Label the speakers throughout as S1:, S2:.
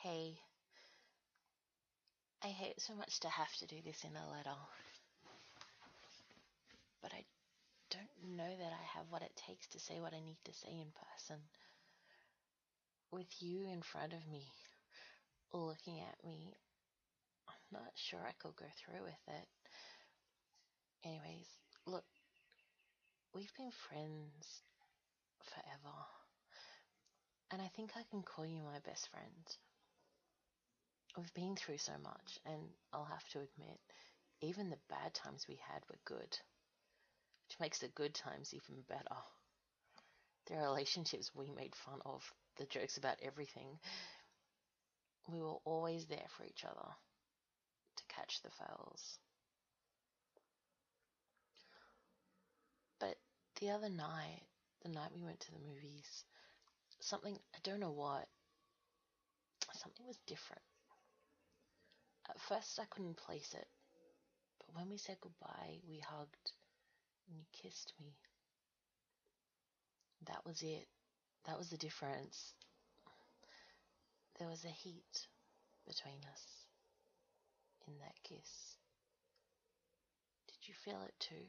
S1: Hey, I hate so much to have to do this in a letter, but I don't know that I have what it takes to say what I need to say in person. With you in front of me, looking at me, I'm not sure I could go through with it. Anyways, look, we've been friends forever, and I think I can call you my best friend. We've been through so much, and I'll have to admit, even the bad times we had were good, which makes the good times even better. The relationships we made fun of, the jokes about everything, we were always there for each other to catch the fails. But the other night, the night we went to the movies, something, I don't know what, something was different. At first I couldn't place it, but when we said goodbye, we hugged and you kissed me. That was it. That was the difference. There was a heat between us in that kiss. Did you feel it too?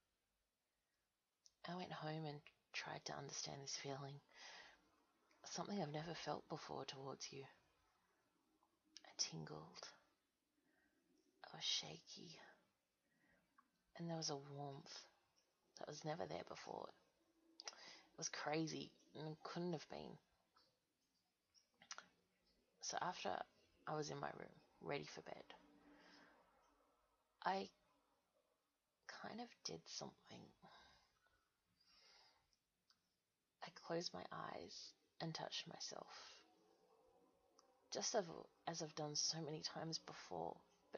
S1: I went home and tried to understand this feeling. Something I've never felt before towards you. I tingled. I was shaky. And there was a warmth that was never there before. It was crazy and couldn't have been. So after I was in my room, ready for bed, I kind of did something. I closed my eyes and touched myself. Just as I've done so many times before,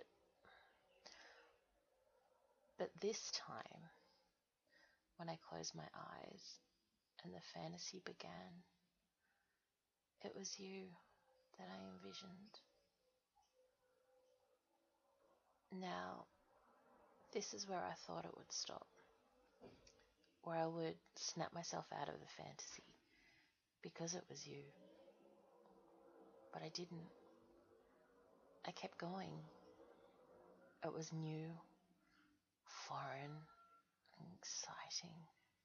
S1: but this time, when I closed my eyes and the fantasy began, it was you that I envisioned. Now, this is where I thought it would stop, where I would snap myself out of the fantasy because it was you. But I didn't. I kept going. It was new, foreign, and exciting.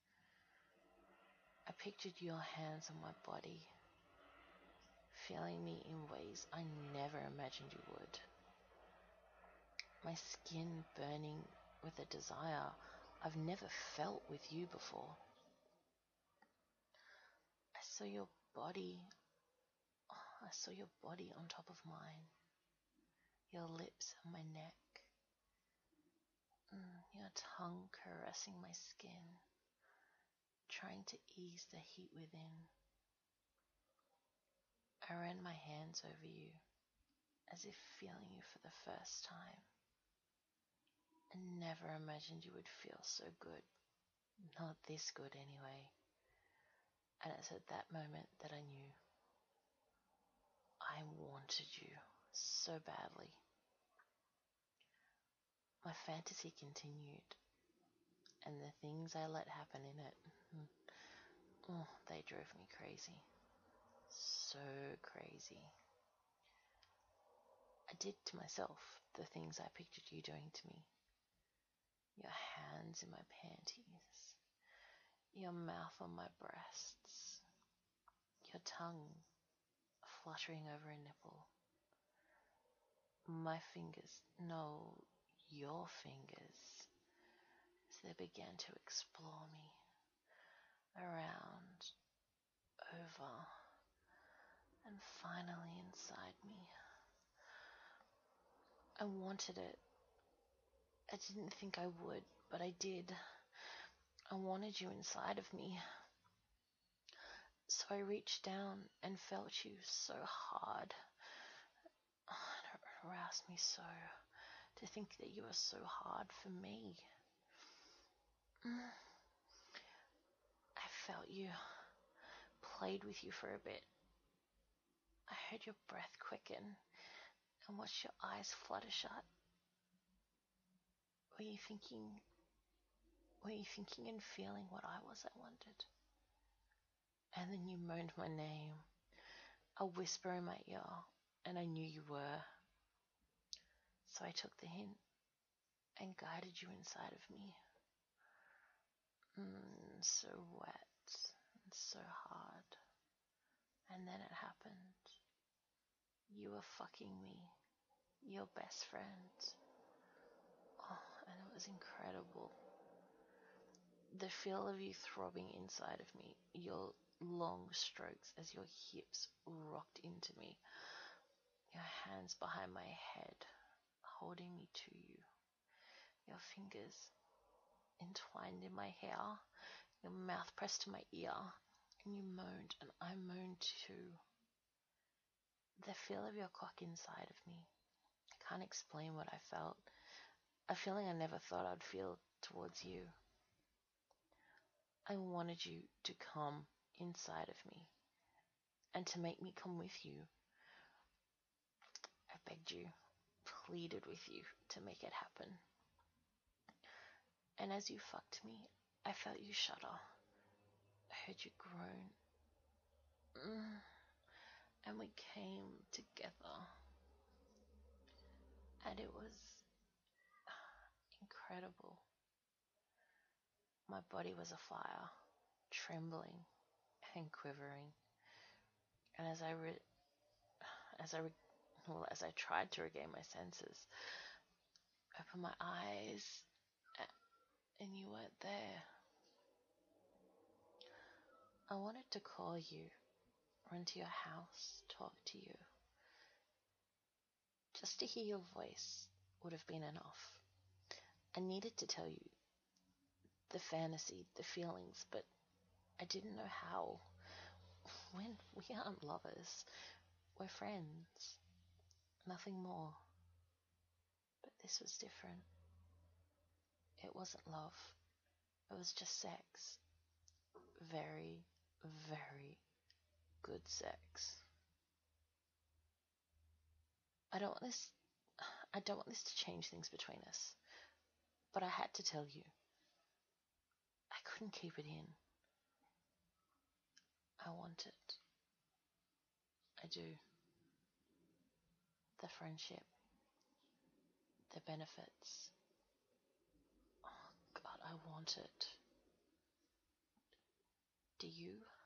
S1: I pictured your hands on my body, feeling me in ways I never imagined you would. My skin burning with a desire I've never felt with you before. I saw your body. I saw your body on top of mine. Your lips on my neck. Your tongue caressing my skin, trying to ease the heat within. I ran my hands over you, as if feeling you for the first time. I never imagined you would feel so good. Not this good anyway. And it's at that moment that I knew I wanted you so badly. My fantasy continued, and the things I let happen in it, they drove me crazy. So crazy. I did to myself the things I pictured you doing to me. Your hands in my panties, your mouth on my breasts, your tongue fluttering over a nipple. My fingers, no, your fingers, as they began to explore me, around, over, and finally inside me. I wanted it. I didn't think I would, but I did. I wanted you inside of me. So I reached down and felt you so hard. And it aroused me so to think that you were so hard for me. I felt you, played with you for a bit. I heard your breath quicken and watched your eyes flutter shut. Were you thinking and feeling what I wanted? And then you moaned my name, a whisper in my ear, and I knew you were. So I took the hint and guided you inside of me. So wet and so hard. And then it happened. You were fucking me, your best friend. Oh, and it was incredible. The feel of you throbbing inside of me, your long strokes as your hips rocked into me, your hands behind my head, holding me to you, your fingers entwined in my hair, your mouth pressed to my ear, and you moaned, and I moaned too. The feel of your cock inside of me. I can't explain what I felt. A feeling I never thought I'd feel towards you. I wanted you to come inside of me and to make me come with you. I begged you, pleaded with you to make it happen. And as you fucked me, I felt you shudder. I heard you groan. And we came together. And it was incredible. My body was afire, trembling and quivering. And as I tried to regain my senses, I opened my eyes, and you weren't there. I wanted to call you, run to your house, talk to you. Just to hear your voice would have been enough. I needed to tell you the fantasy, the feelings, but I didn't know how. When we aren't lovers, we're friends, nothing more. But this was different. It wasn't love. It was just sex. Very, very good sex. I don't want this to change things between us. But I had to tell you. I couldn't keep it in. I want it. I do. The friendship. The benefits. Oh God, I want it. Do you?